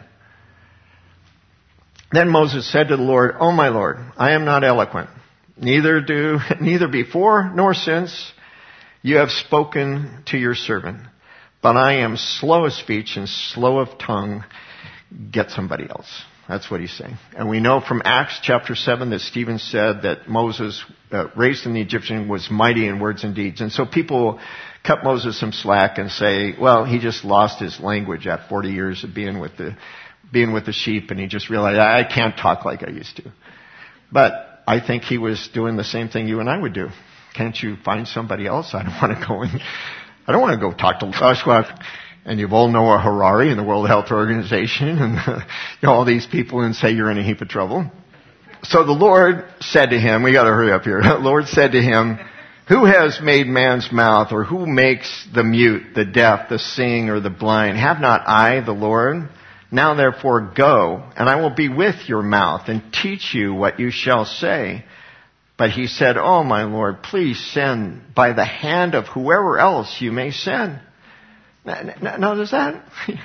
Then Moses said to the Lord, O my Lord, I am not eloquent, neither before nor since you have spoken to your servant. But I am slow of speech and slow of tongue. Get somebody else. That's what he's saying. And we know from Acts chapter 7 that Stephen said that Moses, raised in the Egyptian, was mighty in words and deeds. And so people cut Moses some slack and say, well, he just lost his language at 40 years of being with the sheep, and he just realized, I can't talk like I used to. But I think he was doing the same thing you and I would do. Can't you find somebody else? I don't want to go talk to Joshua and Yuval Harari in the World Health Organization and all these people and say you're in a heap of trouble. So the Lord said to him, we got to hurry up here. The Lord said to him, who has made man's mouth, or who makes the mute, the deaf, the seeing, or the blind? Have not I, the Lord? Now therefore go, and I will be with your mouth and teach you what you shall say. But he said, oh my Lord, please send by the hand of whoever else you may send. Now does that?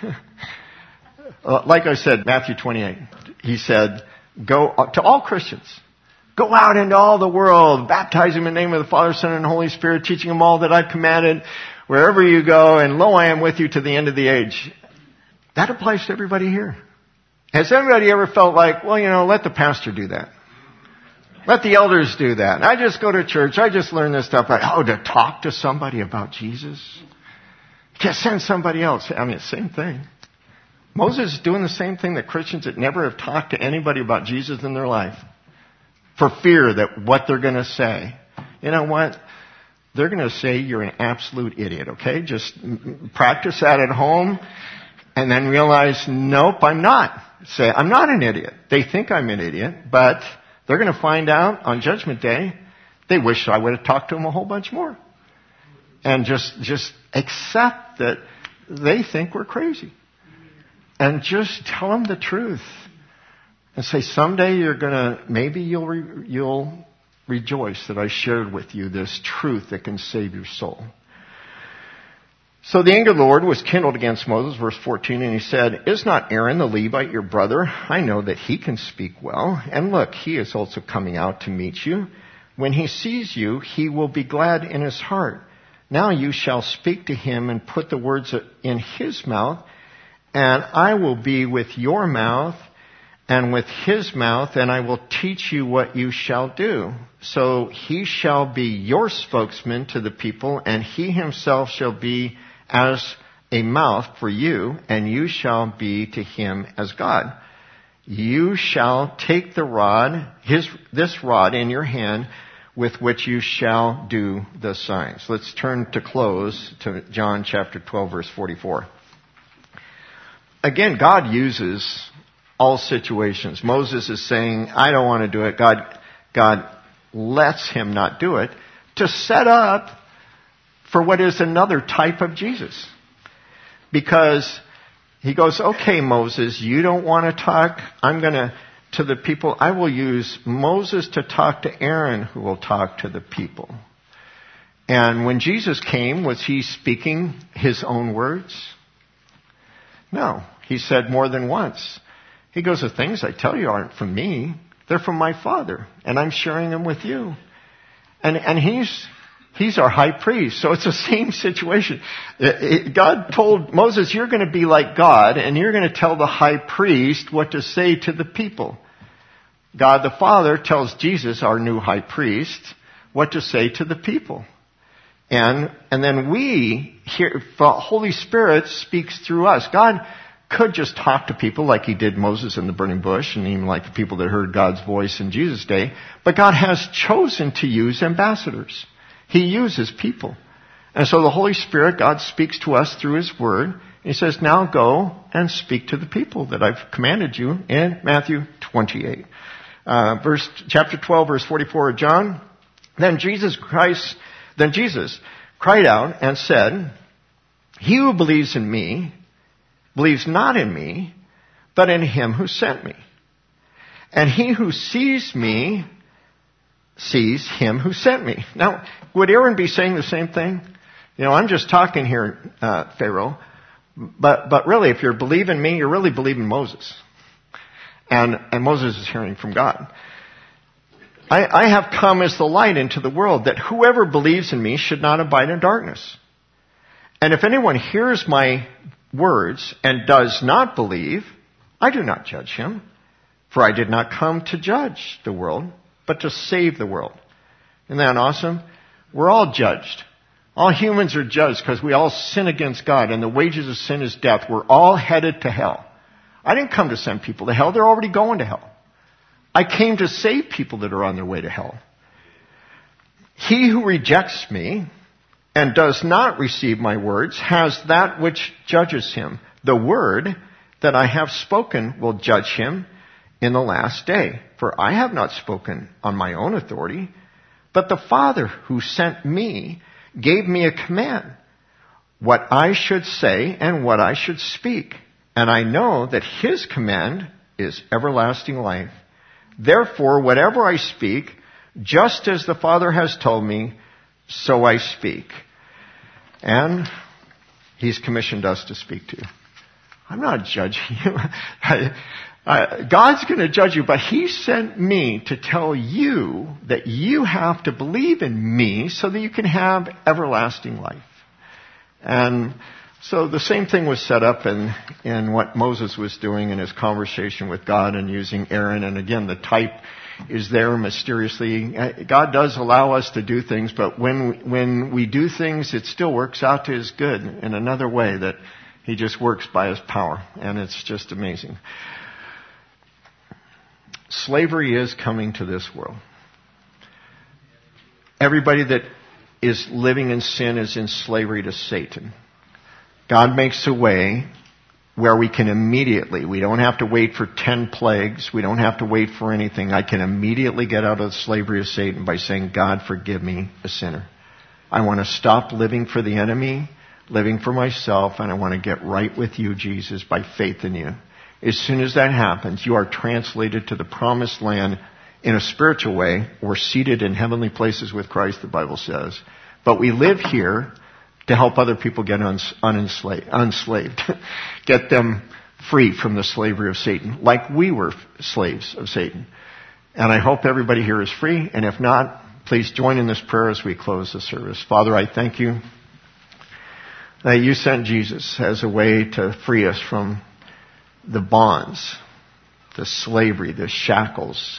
Like I said, Matthew 28, he said, go to all Christians. Go out into all the world, baptize them in the name of the Father, Son, and Holy Spirit, teaching them all that I've commanded wherever you go, and lo, I am with you to the end of the age. That applies to everybody here. Has anybody ever felt like, well, let the pastor do that? Let the elders do that. I just go to church. I just learn this stuff. To talk to somebody about Jesus? Just send somebody else. Same thing. Moses is doing the same thing that Christians that never have talked to anybody about Jesus in their life, for fear that what they're going to say. You know what? They're going to say you're an absolute idiot, okay? Just practice that at home and then realize, nope, I'm not. Say, I'm not an idiot. They think I'm an idiot, but they're going to find out on Judgment Day, they wish I would have talked to them a whole bunch more. And just accept that they think we're crazy. And just tell them the truth. And say, someday maybe you'll rejoice that I shared with you this truth that can save your soul. So the anger of the Lord was kindled against Moses, verse 14, and he said, is not Aaron the Levite your brother? I know that he can speak well. And look, he is also coming out to meet you. When he sees you, he will be glad in his heart. Now you shall speak to him and put the words in his mouth, and I will be with your mouth and with his mouth, and I will teach you what you shall do. So he shall be your spokesman to the people, and he himself shall be as a mouth for you, and you shall be to him as God. You shall take the rod, this rod in your hand, with which you shall do the signs. Let's turn to close to John chapter 12, verse 44. Again, God uses all situations. Moses is saying, I don't want to do it. God lets him not do it to set up for what is another type of Jesus. Because he goes, okay, Moses, you don't want to talk. To the people, I will use Moses to talk to Aaron, who will talk to the people. And when Jesus came, was he speaking his own words? No. He said more than once. He goes, the things I tell you aren't from me. They're from my Father. And I'm sharing them with you. And he's our high priest. So it's the same situation. God told Moses, you're going to be like God, and you're going to tell the high priest what to say to the people. God the Father tells Jesus, our new high priest, what to say to the people. And then we hear, the Holy Spirit speaks through us. God could just talk to people like he did Moses in the burning bush, and even like the people that heard God's voice in Jesus' day. But God has chosen to use ambassadors. He uses people. And so the Holy Spirit, God speaks to us through his word. He says, now go and speak to the people that I've commanded you in Matthew 28. Chapter 12, verse 44 of John. Then Jesus cried out and said, he who believes in me, believes not in me, but in him who sent me. And he who sees me, sees him who sent me. Now, would Aaron be saying the same thing? I'm just talking here, Pharaoh. But really, if you're believing me, you're really believing Moses. And Moses is hearing from God. I have come as the light into the world, that whoever believes in me should not abide in darkness. And if anyone hears my words and does not believe, I do not judge him. For I did not come to judge the world, but to save the world. Isn't that awesome? We're all judged. All humans are judged because we all sin against God, and the wages of sin is death. We're all headed to hell. I didn't come to send people to hell. They're already going to hell. I came to save people that are on their way to hell. He who rejects me and does not receive my words has that which judges him. The word that I have spoken will judge him in the last day. For I have not spoken on my own authority, but the Father who sent me gave me a command, what I should say and what I should speak. And I know that his command is everlasting life. Therefore, whatever I speak, just as the Father has told me, so I speak. And he's commissioned us to speak to you. I'm not judging you. God's going to judge you, but he sent me to tell you that you have to believe in me so that you can have everlasting life. And so the same thing was set up in what Moses was doing in his conversation with God and using Aaron. And again, the type is there mysteriously. God does allow us to do things, but when we do things, it still works out to his good in another way, that he just works by his power. And it's just amazing. Slavery is coming to this world. Everybody that is living in sin is in slavery to Satan. God makes a way where we can immediately, we don't have to wait for 10 plagues, we don't have to wait for anything. I can immediately get out of the slavery of Satan by saying, God, forgive me, a sinner. I want to stop living for the enemy, living for myself, and I want to get right with you, Jesus, by faith in you. As soon as that happens, you are translated to the promised land in a spiritual way. We're seated in heavenly places with Christ, the Bible says. But we live here to help other people get unslaved, get them free from the slavery of Satan, like we were slaves of Satan. And I hope everybody here is free. And if not, please join in this prayer as we close the service. Father, I thank you that you sent Jesus as a way to free us from the bonds, the slavery, the shackles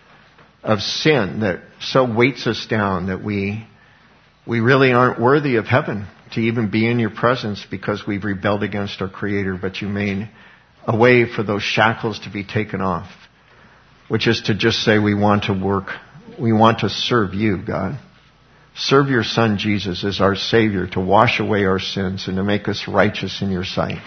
of sin that so weights us down that we really aren't worthy of heaven to even be in your presence because we've rebelled against our Creator. But you made a way for those shackles to be taken off, which is to just say we want to work. We want to serve you, God. Serve your Son Jesus as our Savior to wash away our sins and to make us righteous in your sight.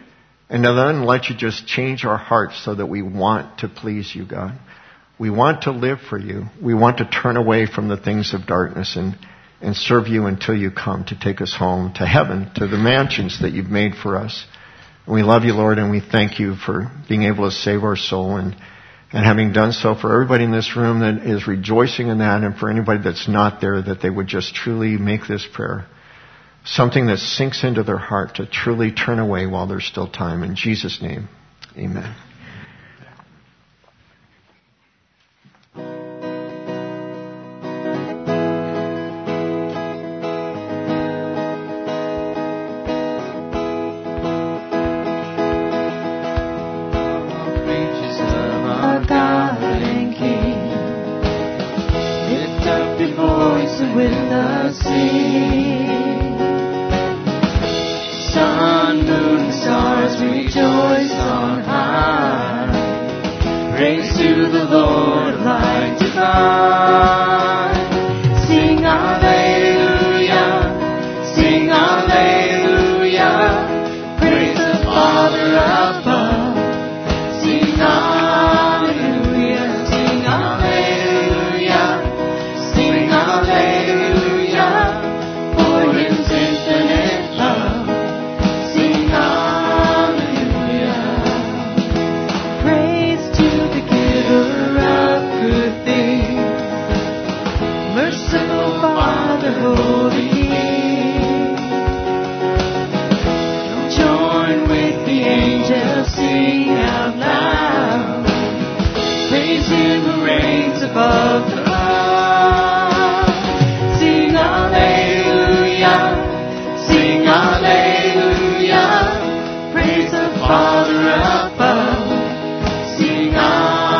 And to then let you just change our hearts so that we want to please you, God. We want to live for you. We want to turn away from the things of darkness and serve you until you come to take us home to heaven, to the mansions that you've made for us. And we love you, Lord, and we thank you for being able to save our soul and having done so for everybody in this room that is rejoicing in that, and for anybody that's not there, that they would just truly make this prayer something that sinks into their heart to truly turn away while there's still time. In Jesus' name, amen. Praise the Father above. Sing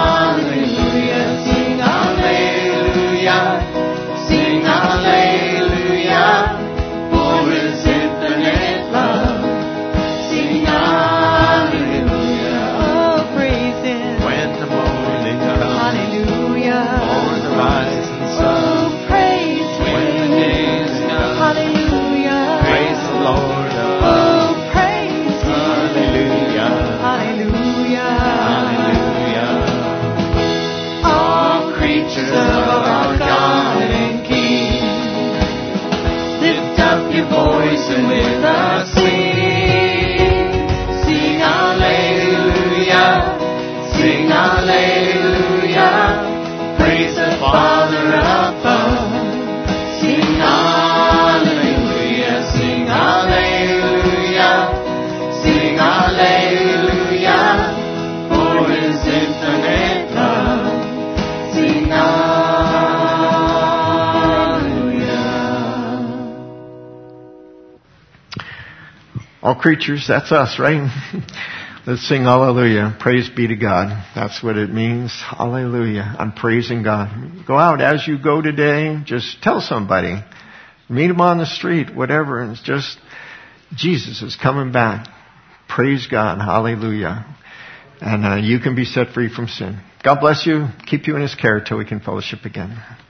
Sing hallelujah, for His infinite love. Sing hallelujah, Oh, praise Him. when the morning comes, Hallelujah. or the rising sun. Oh, praise Him. When the day is done, Hallelujah. praise the Lord above. Oh, praise Him. Hallelujah, Hallelujah. hallelujah. All creatures of our God and King, lift up your voice and with us sing. Sing hallelujah, sing hallelujah. Praise the Father above. Sing hallelujah, sing hallelujah, sing hallelujah. For His infinite love. Sing hallelujah. All creatures, that's us, right? Let's sing hallelujah. Praise be to God. That's what it means. Hallelujah. I'm praising God. Go out as you go today. Just tell somebody. Meet them on the street, whatever. And it's just, Jesus is coming back. Praise God. Hallelujah. And you can be set free from sin. God bless you. Keep you in His care till we can fellowship again.